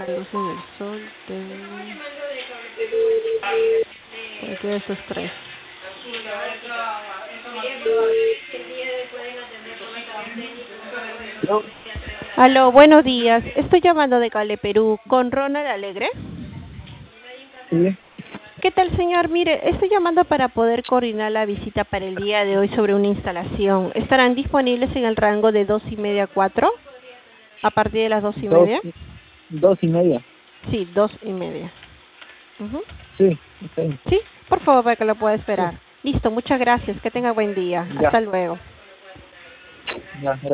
las luces del sol, cualquiera de estos tres. ¿No? Aló, buenos días. Estoy llamando de Cale, Perú, con Ronald Alegre. Sí, ¿Qué tal, señor? Mire, estoy llamando para poder coordinar la visita para el día de hoy sobre una instalación. ¿Estarán disponibles en el rango de 2:30 a 4? ¿A partir de las 2:30? 2:30. Sí, 2:30. Sí, ok. Sí, por favor, para que lo pueda Sí, esperar. Listo, muchas gracias. Que tenga buen día. ya, Hasta luego. ya.